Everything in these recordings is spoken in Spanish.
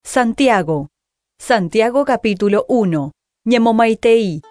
Santiago. Santiago capítulo 1. Ñemomaitei.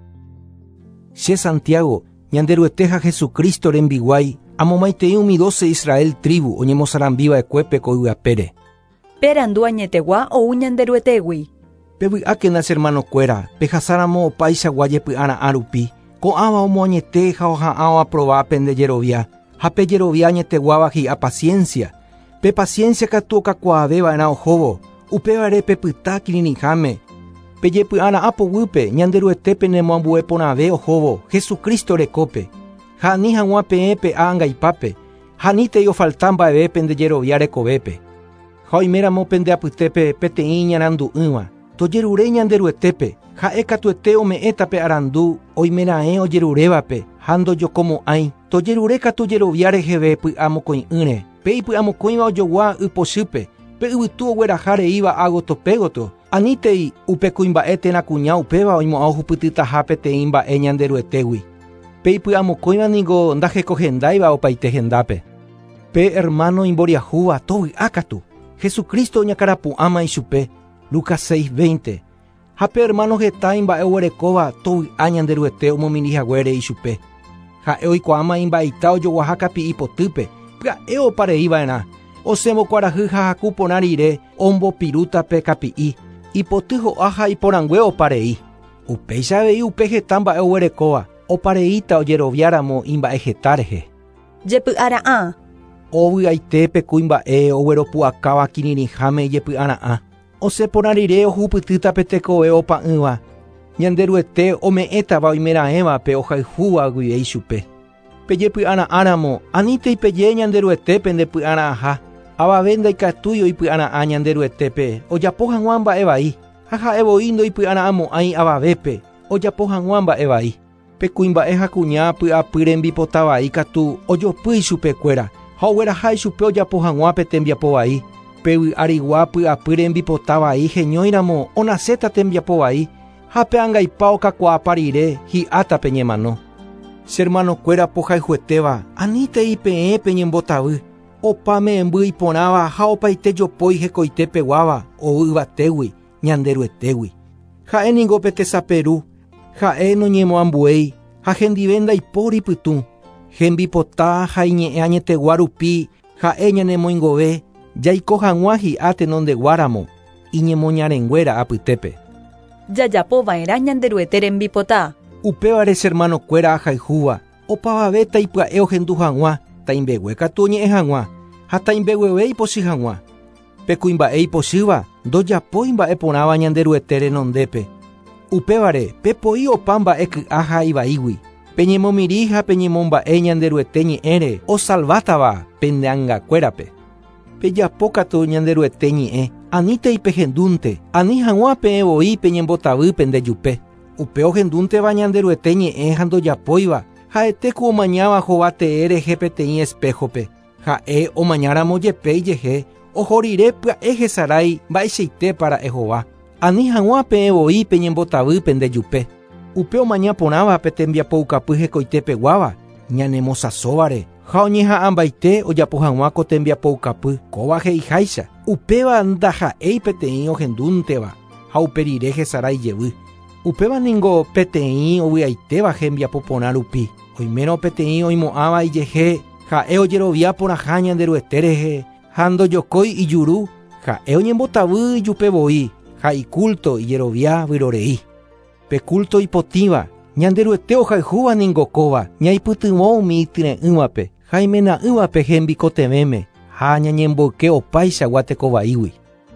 Che Santiago, ñanderueteja Jesucristo renbiguai, amomaitei umi 12 Israel tribu, oñemosarambiva ekuepe koyapere. Perandua ñetegua ou ñanderuetegui. Pevy'ákenas hermano kuéra, pehasáramo opaicha guajepy'arã arupi, ko'ãva omoañete ha oha'ãva provápe nde jerovia, ha pe jerovia ñeteguáva hi'a paciencia. Pe paciencia katu okakuaaveva'erã ohóvo, upevare pepytá kirirĩháme. Pejepy'arã apoguýpe ñanderuetépe nemoambueporãve ohóvo Jesucristo rekópe. Ha ani hag̃ua peẽ pe ãngaipápe, ha nítei ofalta mba'evépe nde jerovia rekovépe. Ha oiméramo pende apytépe peteĩ ñarandu'ỹva. Tojerure ñanderuetépe, ha'e katuete ome'ẽta pe arandu oimeraẽ ojerurévape ha ndojokomo'ãi. Tojerure katu jerovia reheve py'a mokõi'ỹre, pe ipy'amokõiva ojogua ypochýpe, pe yvytu ogueraha reíva ágoto. Anítei upe kuimba'e térã kuña upéva oimo'ã ohupytytaha peteĩ mba'e ñanderuetégui. Pe ipy'amokõiva niko ndahekohendáiva opaite hendápe. Pe hermano imboriahúva tovy'a katu. Jesucristo oñakarapu'ãma ichupe. Lucas 6:20. Ha pe hermano heta imba'e oguerekóva tovy'a ñanderuete omomirihaguére ichupe. Ha'e oikuaáma imba'eita ojoguaha kapi'i potýpe, pya'e opareíva'erã. Osẽmbokuarahy ha haku porã rire ombopirúta pe kapi'i. Ipoty ho'a ha iporãngue oparei. Upéicha avei upe heta mba'e oguerekóva, opareíta ojeroviáramo imba'e heta rehe. Jepy'ara'ã. Ovy'aite pe kuimba'e ogueropu'akáva kirirĩháme ijepy'ara'ã. Osẽporã rire ohupytýta pe tekove opa'ỹva. Ñanderuete ome'ẽtava oimeraẽva pe ohayhúva guive ichupe. Pejepy'ara'ãramo, anítei peje ñanderuetépe nde py'ara'ãha. Avave ndaikatúi oipy'ara'ã ñanderuetépe, ojapo hag̃ua mba'e vai. Ha ha'evoi ndoipy'ara'ãmo'ãi avavépe, ojapo hag̃ua mba'e vai. Pe kuimba'e ha kuña py'apy rembipota vai katu ojopy ichupekuéra, ha ogueraha ichupe ojapo hag̃ua pe tembiapo vai. Pe vy'arigua py'apy rembipota vai heñóiramo onaséta tembiapo vai, ha pe ãngaipa okakuaápa rire hi'áta peñemano. Che hermanokuéra pohayhuetéva, anítei peẽ peñembotavy. Opa me'ẽmby iporãva ha opaite jopói hekoite peguáva ovy'vatégui ñanderuetégui. Ha'e ningo pe tesaperu, ha'e noñemoambuéi, ha hendive ndaipóri pytũ. Hembipota ha iñe'ẽ añetegua rupi, ha'e ñanemoingove, jaiko hag̃ua hi'a tenondeguáramo, iñemoñarenguéra apytépe. Jajapova'erã ñanderuete rembipota. Upévare che hermanokuéra ahayhúva, opavave taipya'e ohendu hag̃ua, taimbegue katu oñe'ẽ hag̃ua, ha taimbegueve ipochy hag̃ua. Pe kuimba'e ipochýva, ndojapói mba'e porãva ñanderuete renondépe. Upévare, pepoi opa mba'e ky'a ha ivaígui. Peñemomiri ha peñemomba'e ñanderuete ñe'ẽre osalvátava pende ãngakuérape. Pejapo katu ñanderuete ñe'ẽ, anítei pehendúnte, ani hag̃ua peẽvoi peñembotavy pende jupe. Upe ohendúnteva ñanderuete ñe'ẽ ha ndojapóiva, ha'ete ku omañáva hovate'e rehe peteĩ espejope. Ha'e omañáramo jepéi jehe, oho rire pya'e hesarái mba'eichaitépara ehova. Ani hag̃ua peẽvoi peñembotavy pende jupe. Upe omaña porãva pe tembiapoukapy hekoite peguáva, ñanemosasóvare, ha oñeha'ãmbaite ojapo hag̃ua ko tembiapoukapy kóva heiháicha. Upéva ndaha'éi peteĩ ohendúnteva, ha upe rire hesarái jevy. Upéva ningo peteĩ ovy'aitéva hembiapo porã rupi. Oimérõ peteĩ oimo'ãva ijehe, ha'e ojerovia porãha ñanderuete rehe, ha ndojokói ijuru, ha'e oñembotavy ijupevoi, ha ikulto ijerovia vyrorei. Pe kulto ipotĩva, ñanderuete ohayhúva ningo kóva, ñaipytyvõ umi ityre'ỹvape, ha imena'ỹvape hembikotevéme, ha ñañemboyke opaicha guatekovaígui.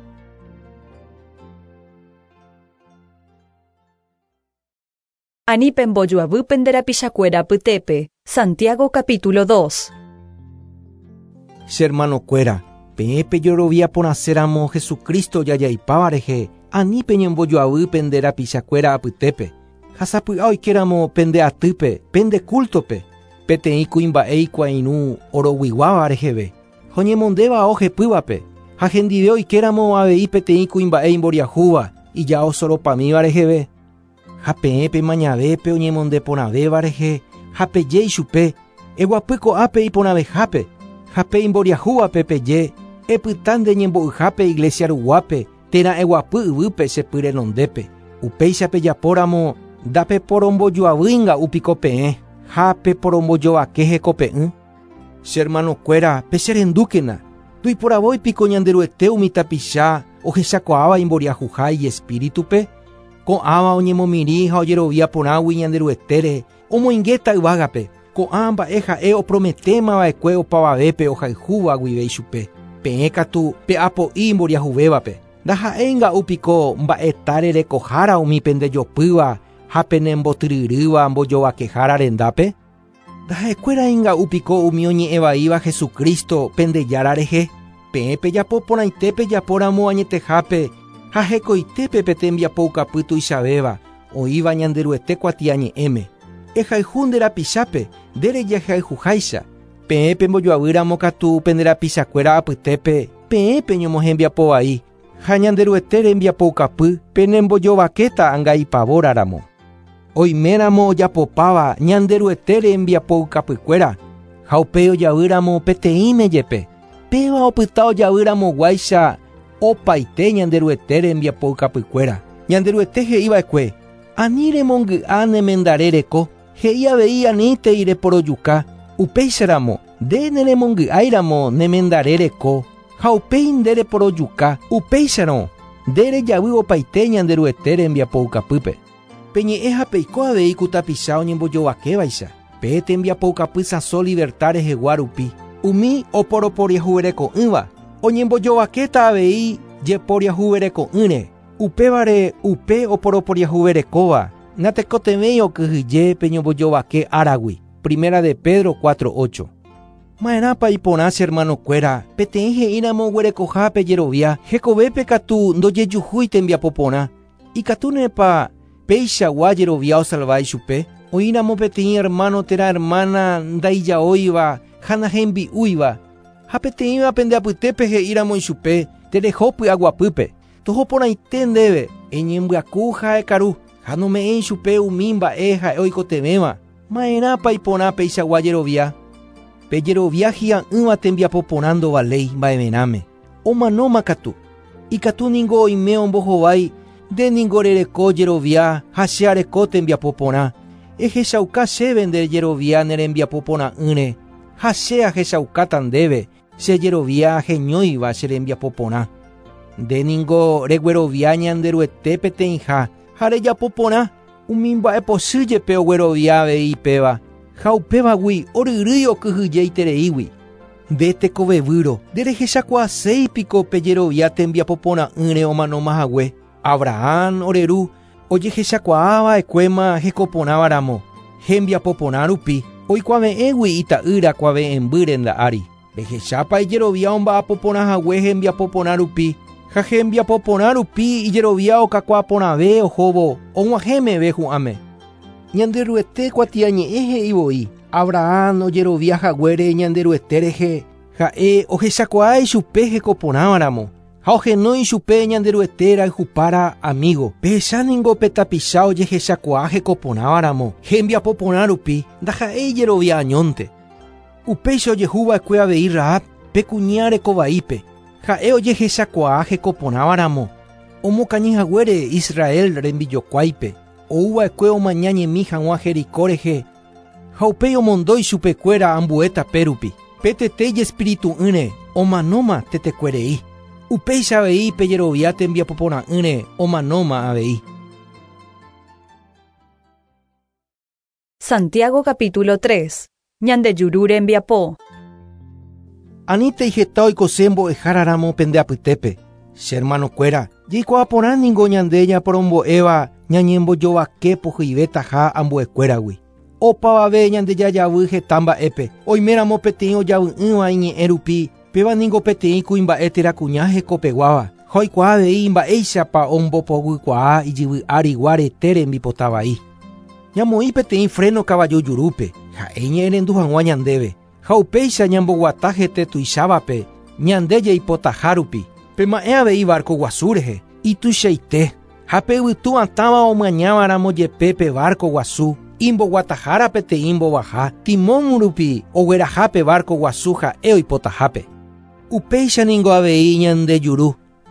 Ani pembojuavýpe nde rapichakuéra pytépe. Santiago capítulo 2. Che hermanokuéra, peẽ pejorovia porãséramo Jesucristo jajaipáva rehe, ani peñembojoavýpe nde rapichakuéra apytépe. Ha sapy'a oikeramo pende atýpe, pende kultope, peteĩ kuimba'e ikuairũ oroguiguáva reheve. Oñemondéva ohepývape, ha hendive oikeramo avei peteĩ kuimba'e imboriahúva, ijao soropamíva reheve. Ha peẽ pemañavépe oñemonde porãvéva rehe, ha peje ichupe, eguapy ko'ápe iporãvehápe, ha pe imboriahúvape peje, epyta nde ñembo'yhápe iglesia ruguápe, térã eguapy yvýpe chepy renondépe. Upéichape japóramo ndape porombojoavýinga upiko peẽ ha pe porombojoake hekope'ỹ. Che hermanokuéra pecherendúkena tuiporavóipiko ñanderuete umi tapicha ohechakuaáva imboriahuhái espíritupe ko'ãva oñemomiri ha ojerovia porãgui ñanderuetére omoingéta yvágape ko'ã mba'e ha'e oprometémava'ekue opavavépe ohayhúva guive ichupe peẽ katu pe'apo'i imboriahuvévape. Ndaha'énga'upiko mba'etáre rekohára umi pendejopýva ha penembotyryrýva mbojovakehára rendápe. Ndaha'ekuérainga'upiko umi oñe'ẽvaíva Jesukristo pendejára rehe. Peẽ pejapo porãitépe japóramo añetehápe ha hekoitépe pe tembiapoukapy tuichavéva oĩva ñanderuete kuatia ñe'ẽme. Ehayhu nderapichápe nderejehayhuháicha. Peẽ pembojoavýramo katu penderapichakuéra apytépe peẽ peñomohembiapo vai. Ha ñanderuete rembiapoukapy penembojovakéta angaipavóraramo. Oiméramo ojapopáva ñanderuete rembiapoukapykuéra ha upe ojavýramo peteĩme jepe. Péva opyta ojavýramo guáicha opaite ñanderuete rembiapoukapykuéra. Ñanderuete he'íva'ekue ani remongy'a nemendare reko he'i avei aníntei reporojuka upéicharamo nde neremongy'aíramo nemendare reko ha upéi nde reporojuka upéicharõ nde rejavy opaite ñanderuete rembiapoukapýpe. Peñe'ẽ ha peiko avei ku tapicha oñembojovakévaicha pe tembiapoukapy Sãso Libertad rehegua rupi umi oporoporiahuvereko'ỹva oñembojovakéta avei jeporiahuvereko'ỹre upévare upe oporoporiahuverekóva natekotevẽi okyhyje peñombojovake áragui. Primera de Pedro 4:8. Ma'erãpa iporã che hermanokuéra peteĩ he'íramo guerekoha pejerovia hekovépe katu ndojejuhúi tembiapo porã ikatúnepa péichagua jerovia osalvai chupe oíramo peteĩ hermano térã hermana ndaijaóiva ha nahembi'úiva ha peteĩva pendeapytépe he'íramo ichupe terehópy aguapýpe tohoporãite ndéve eñembyakú ha ekaru ha nome'ẽ ichupe umi mba'e ha'e oikotevéva. Ma'erãpa iporã péichagua jerovia pejerovia hi'ã'ỹva tembiapo porã ndovaléi mba'everãme omanóma katu ikatu ningo oime ombohovái nde ningo rereko jerovia ha che areko tembiapo porã ehechauka chéve nde jerovia nerembiapo porã'ỹre ha che ahechaukáta ndéve che jerovia heñóiva che rembiapo porã nde ningo reguerovia ñanderuete peteĩha ha rejapo porã umi mba'epochy jepe oguerovia avei péva ha upévagui oryrýi okyhyjeitereígui nde tekovevýro nderehechakuaaséipiko pejerovia tembiapo porã'ỹre omanómahague. Abraham oreru ojehechakuaava'ekuéma hekoporãvaramo hembiapo porã rupi oikuaave'ẽgui ita'ýra kuaave'ẽmbýre nda'ári rehechápa ijerovia omba'apo porãhague hembiapo porã rupi ha hembiapo porã rupi ijerovia okakuaa porãve ohóvo og̃uahẽmeve hu'ãme. Ñanderuete kuatia ñe'ẽ he'ivoi Abraham ojeroviahaguére ñanderuete rehe ha'e ohechakuaa ichupe hekoporãvaramo ha ohenói ichupe ñanderuete rayhupára amigo pehecha ningo petapicha ojehechakuaa hekoporãvaramo hembiapo porã rupi ndaha'éi jerovia añónte. Upéicha ojehuva'ekue avei Rahab pekuña rekovaípe ha'e ojehechakuaa hekoporãvaramo omokañyhaguére Israel rembijokuáipe ouva'ekue omaña ñemi hag̃ua Jericó rehe ha upéi omondói chupekuéra ambuéta pérupi petetéi espíritu'ỹre omanóma tetekuerei upéicha avei pejerovia tembiapo porã'ỹre omanóma avei. Santiago capítulo 3. Ñandejuru rembiapo. Aníntei heta oikose mbo'eháraramo pendeapytépe. Che hermanokuéra jaikuaa porã ningo ñande ñaporombo'éva ñañembojovake pohyivétaha ambuekuéragui. Opavave ñande jajavy heta mba'épe oiméramo peteĩ ojavy'ỹva iñe'ẽ rupi péva ningo peteĩ kuimba'e terakuña hekopeguáva ha oikuaavei mba'éichapa ombopovykuaa ijyvy árigua rete rembipota vai. Ñamoĩ peteĩ freno kavaju jurúpe ha'e ñe'ẽrendu hag̃ua ñandéve ha upéicha ñamboguata hete tuichávape ñande jeipotaha rupi pema'ẽ avei barco guasu rehe ituichaite ha pe yvytu atãva omañavaramo jepe pe barco guasu imboguatahára peteĩ imbovaha timón rupi ogueraha pe barco guasu ha'e oipotahápe. Upéicha ningo avei ñandejuru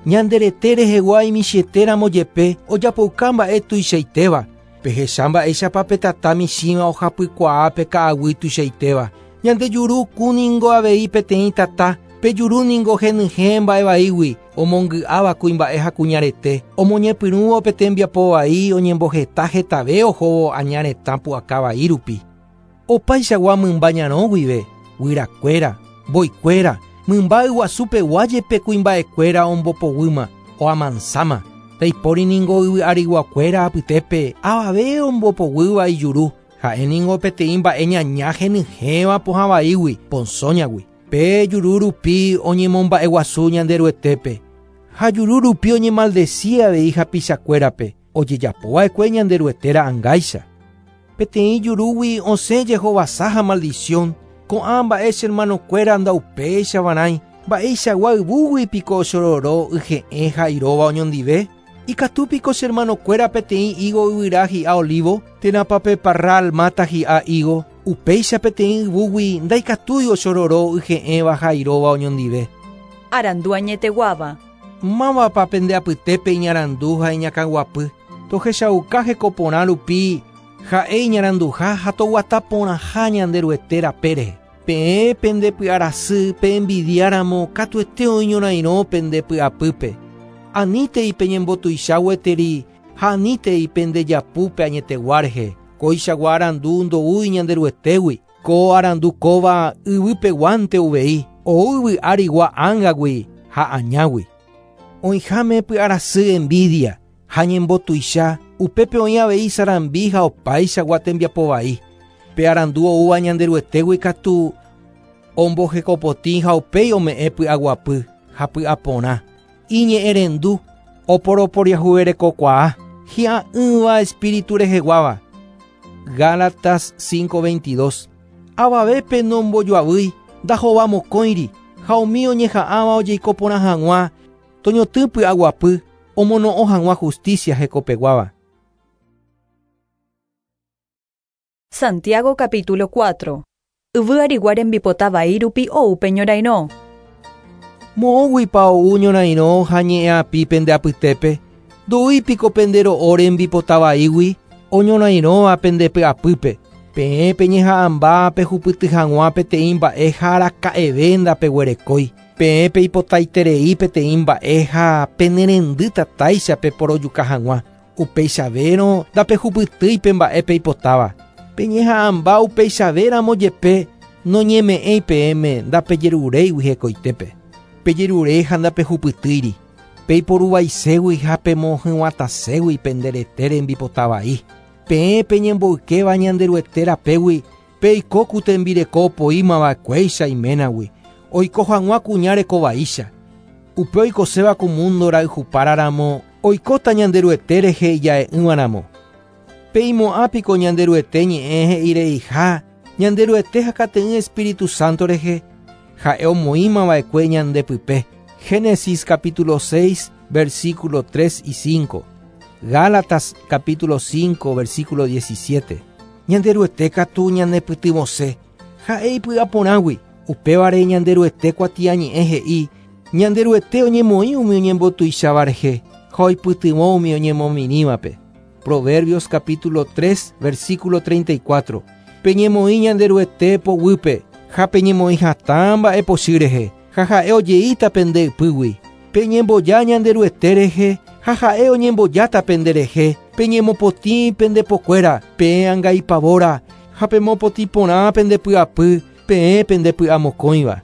ñanderete rehegua imichetéramo jepe ojapouka mba'e tuichaitéva. Pehecha mba'éichapa petata michĩva ohapykuaa pe ka'agui tuichaitéva. Ñandejuru kúningo avei peteĩ tata, pejurúningo henyhẽ mba'evaígui, omongy'áva kuimba'e ha kuñarete, omoñepyrũvo pe tembiapo vai oñemboheta hetave ohóvo añaretã pu'aka vai rupi. Opaichagua mymba ñarõ guive, guyrakuéra, mbo'ikuéra, mymba yguasupegua jepe kuimba'ekuéra ombopoguýma, oamansáma. Ndaipóringo yvy'ariguakuéra apytépe avave ombopoguýva ijuru, ha'éningo peteĩ mba'e ñaña henyhẽva pohãvaígui, ponzóñagui. Pe juru rupi oñemomba'eguasu ñande ruetépe. Ha juru rupi oñemaldecía avei hapichakuérape, ojejapova'ekue ñande ruetéra angáicha. Peteĩ jurúgui osẽ jehovasa ha maldición, ko'ã mba'e che hermanokuéra ndaupéichavarãi, mba'eichagua yvúgui piko ochororo yhe'ẽ ha iróva oñondive. Ikatúpiko che hermanokuéra peteĩ higo yvyra hi'a olivo, tenapape parral mata hi'a higo, upéicha peteĩ yvúgui ndaikatúi ochororo yhe'ẽva ha iróva oñondive. Arandu añeteguáva. Mávapa pendeapytépe iñarandu ha iñakãguapy. Tohechauka hekoporã rupi ha'e iñaranduha ha toguata porãha ñande ruete rapére. Peẽ pendepy'arasy pe envidiáramo katuete oiñorairõ pendepy'apýpe. Aníntei peñembotuicha gueteri ha aníntei pendejapúpe añetegua rehe. Koichagua arandu ndoúi ñande ruetégui, ko arandu kóva yvypeguánte uvei, ou yvy'árigua ángagui ha añágui. Oĩháme py'arasy envidia ha ñembotuicha upépe oĩ avei sarambi ha opaichagua tembiapo vai. Pe arandu oúva ñande ruetégui katu ombohekopotĩ ha upéi ome'ẽ py'aguapy ha py'aporã. Iñe'ẽrendu oporoporiahuverekokuaa hi'a'ỹva espíritu reheguáva. Gálatas 5:22. Avavépe nombojoavýi ndahova mokõiri ha umi oñeha'ãva ojeiko porã hag̃ua toñotỹ py'aguapy omono'õ hag̃ua justicia hekopeguáva. Santiago capítulo 4. Yvy'arigua rembipota vai rupi oupe ñorairõ. Moõguipa ou ñorairõ ha ñe'ẽapi pendeapytépe, ndoúipiko pendero'o rembipota vaígui oñorairõva pendepy'apýpe. Peẽ peñeha'ãmba pehupyty hag̃ua peteĩ mba'e ha araka'eve ndapeguerekói. Peẽ peipotaiterei peteĩ mba'e ha penerendy tatáichape porojuka hag̃ua. Upeichavérõ ndapehupytýipe mba'e peipotáva. Peñeha'ãmba upeichavéramo jepe noñeme'ẽi peẽme ndapejeruréigui hekoitépe. Pejerure ha ndapehupytýiri. Peiporuvaiségui ha pemohyg̃uataségui penderete rembipota vai. Peẽ peñemboykéva ñande ruete rapégui peiko kutembireko opoímava'ekuéicha iménagui. Oiko hag̃ua kuña rekovaícha. Upe oikoséva ku mundo rayhupáraramo oikóta ñande ruete rehe ija'e'ỹvaramo. Peimo'ãpiko ñande ruete ñe'ẽ he'ireiha ñande ruete hakate'ỹ Espíritu Santo rehe. Ha'e omoĩmava'ekue ñandepype. Génesis capítulo 6, versículo 3 y 5. Gálatas capítulo 5, versículo 17. Ñanderuete katu ñandepytymosẽ. Ha'e ipy'aporãgui. Upévare ñanderuete kuatiañe'ẽ he'i. Ñanderuete oñemoĩ umi oñembotuicháva rehe. Ha oipytyvõ umi oñemomirĩvape. Proverbios capítulo 3, versículo 34. Peñemoĩ ñanderuete poguýpe. Ha peñemoĩ hatã mba'e pochy rehe. Ha ha'e ojeíta pende ypýgui. Peñemboja ñanderuete rehe. Ha ha'e oñembojáta penderehe. Peñemopotĩ pendepokuéra. Peẽ angaipavóra. Ha pemopotĩ porã pendepy'apy. Peẽ pendepy'amokõiva.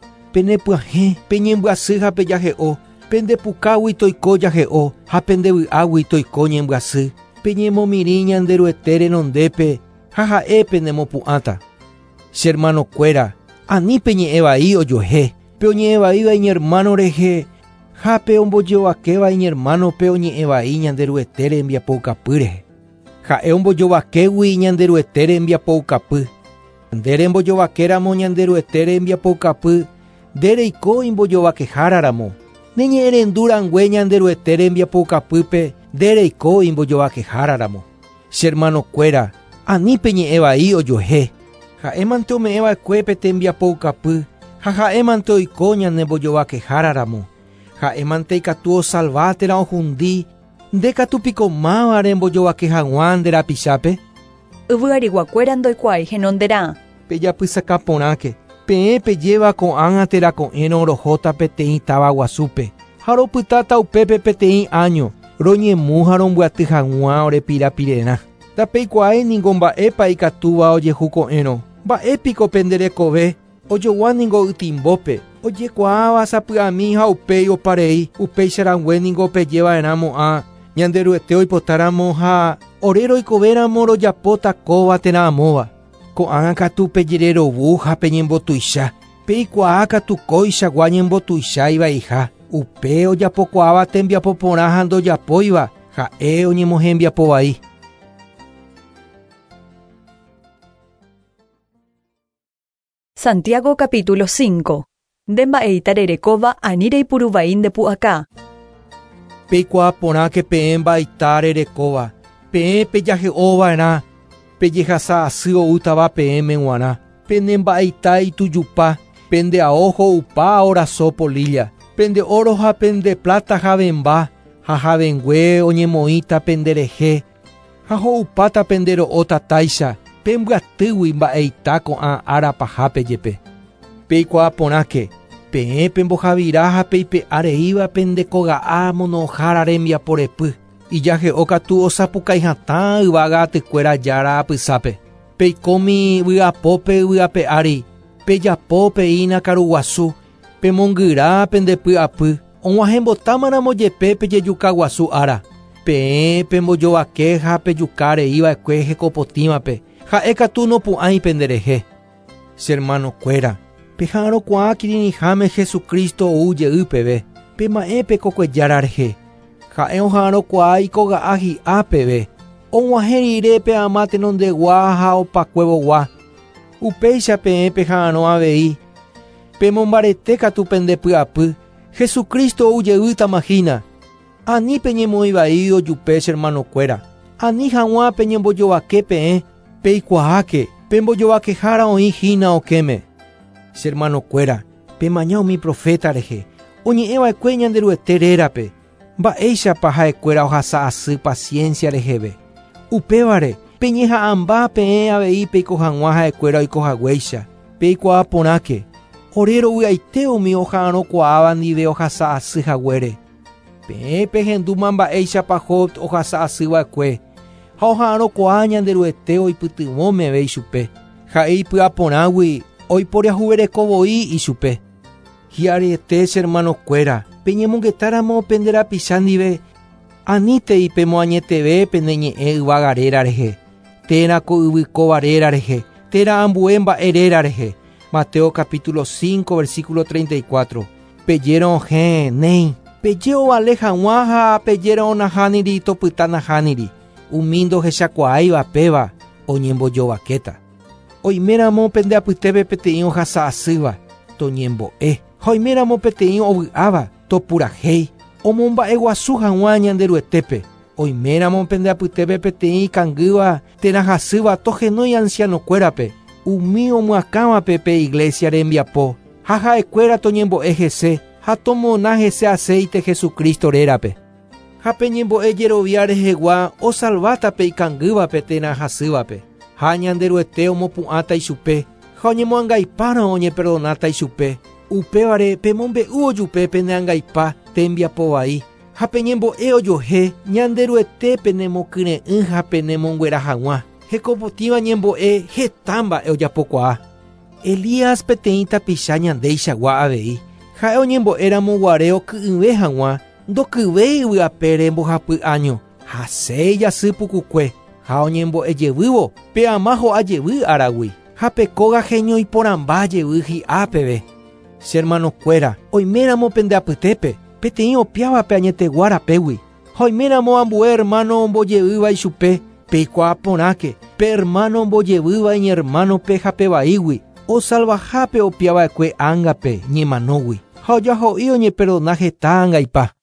Penepyahẽ, peñembyasy ha pejahe'o. Pendepukágui toiko jahe'o. Ha pendevy'águi toiko ñembyasy. Peñemomirĩ ñanderuete renondépe. Ha ha'e pendemopu'ãta. Che hermanokuéra, ani peñe'ẽ vai ojohe. Pe oñe'ẽ vai iñi hermano rehe. Ha pe ombojovake iñi hermano pe oñe'ẽ vai ñanderuete rembiapoukapy rehe. Ha'e ombojovakégui ñanderuete rembiapoukapy. Nde rembojovakéramo ñanderuete rembiapoukapy. Nde reiko imbojovakeháraramo. Neñe'ẽrendurangue ñanderuete rembiapoukapýpe. Nde reiko imbojovakeháraramo. Che hermanokuéra, ani peñe'ẽ vai ojohe. Ha'émante ome'ẽva'ekue pe tembiapoukapy. Ha ha'émante oiko ñanembojovakeháraramo. Ha'emanteikatu osalvátera ohundi, ndekatupiko mávare mbojovake hag̃ua nde rapichápe. Yvyariguakuéra ndoikuaái henonderã. Pejapysaka porãke. Peẽ pejéva ko'ág̃a terako'ẽrõ rohóta peteĩ táva guasúpe. Ha ropytáta upépe peteĩ año. Roñemu ha rombyaty hag̃ua ore pirapirerã. Tapeikuaái ningo mba'épa ikatúva ojehuko'ẽrõ. Mba'épiko penderekove ojogua ningo ytimbópe. Ojekuaáva sapy'ami ha upéi oparei. Upéicharãngue ningo pejeva'erãmo'ã. Ñanderuete oipotáramo ha ore roikovéramo rojapóta kóva térãmóva. Ko'ág̃a katu pejererovu ha peñembotuicha. Peikuaa katu kóichagua ñembotuicha ivaiha. Upe ojapokuaáva tembiapo porã ha ndojapóiva. Ha'e oñemohembiapo vai. Santiago capítulo 5. Ndemba'éita rerekóva ani reipuruvai ndepu'aka. Peikuaa porãke peẽ mba'aita rerekóva. Peẽ pejahe'ova'erã. Pejehasa asy oútava peẽme g̃uarã. Pende mba'aita itujupa. Pende aoho upa orasó polilla. Pende oro ha pende plata havemba. Ha havengue oñemoĩta penderehe. Ha ho'upáta pende ro'ó tatáicha. Pembyatýgui mba'eita ko'ã ára pahápe jepe. Peikuaa porãke. Peẽ pembohavira ha peipe'areíva pende koga'á monohára rembiaporepy. Ijahe'o katu osapukaihatã yvága atykuéra jára apysápe. Peikómi vy'apópe vy'ape'ári. Pejapo peína karuguasu. Pemongyra pendepy'apy. Og̃uahẽmbotámaramo jepe pejejuka guasu ára. Peẽ pembojovake ha pejukareíva'ekue hekopotívape. Ha'e katu nopu'ãi penderehe. Hermanokuéra, peha'ãrõkuaa kirirĩháme Jesukristo oujey peve. Pema'ẽ kokuejára rehe. Ha'e oha'ãrõkuaa ikoga'á hi'ã peve. Og̃uahẽ rire pe'ama tenondegua ha opakuevogua. Upéicha peẽ peha'ãrõ avei. Pemombarete katu pendepy'apy. Jesukristo oujeytamahína. Ani peñemoĩ ojupe hermanokuéra. Ani hag̃ua peñembojovake peẽ. Peikuaáke. Pembojovakehára oĩ hína okéme. Hermanokuéra, pemaña umi profeta rehe. Oñe'ẽva'ekue ñanderuete rérape. Mba'éichapa ha'ekuéra ohasa asy paciencia reheve. Upévare, peñeha'ãmba peẽ avei peiko hag̃ua ha'ekuéra oikohaguéicha. Peikuaa porãke. Ore ro'yaite umi oha'ãrõkuaáva ndive ohasa asy haguére. Peẽ pehendúma mba'éichapa Job ohasa asýva'ekue. Ha oha'ãrõkuaa ñanderuete oipytyvõmeve ichupe. Ha'e ipy'aporãgui oiporiahuverekovoi ichupe. Hi'ariete hermanokuéra, peñemongetáramo pende rapicha ndive. Aníntei pemoañeteve pende ñe'ẽ yvagaréra rehe. Térãko yvykóvaréra rehe. Térã ambue mba'eréra rehe. Mateo capítulo 5 versículo 34. Pejérõ ohẽ, néi. Peje ovale hag̃ua ha pejére onahániri topyta nahániri. Umi ndohechakuaáiva péva oñembojovakéta. Oiméramo pende apytépe peteĩ ohasa asýva toñembo'e. Ha oiméramo peteĩ ovy'áva topurahéi. Omomba'e guasu hag̃ua ñanderuetépe. Oiméramo pende apytépe peteĩ ikangýva terahasýva tohenói ancianokuérape. Umi omyakãvape pe iglesia rembiapo. Ha ha'ekuéra toñembo'e hese. Ha tomona hese aceite Jesukristo rérape. Ha peñembo'e jerovia rehegua osalvátape ikangývape terahasývape. Ha ñanderuete omopu'ãta ichupe. Ha oñemoangaipárõ oñeperdonáta ichupe. Upévare pemombe'u ojupe pende angaipa tembiapo vai. Ha peñembo'e ojohe ñanderuete penemokyre'ỹ ha penemonguera hag̃ua. Hekopotíva ñembo'e heta mba'e ojapokuaa. Elías peteĩ tapicha ñandéichagua avei. Ha'e oñembo'éramo guare oky'yve hag̃ua. Ndokyvéi yvy'apére mbohapy año. Hasẽ jasy pukukue. Ha oñembo'ejevývo pe'ama ho'ajevy áragui. Ha pekóga heñoiporãmba jevy hi'ã peve. Hermanokuéra, oiméramo pende apytépe. Peteĩ opiávape añetegua rapégui. Ha oiméramo ambue hermano ombojevýva ichupe. Peikuaa porãke. Pe hermano ombojevýva iñermanope ha pevaígui. Osalvahápe opiava'ekue ángape ñemanógui. Ha ojaho'i oñeperdona heta ángaipa.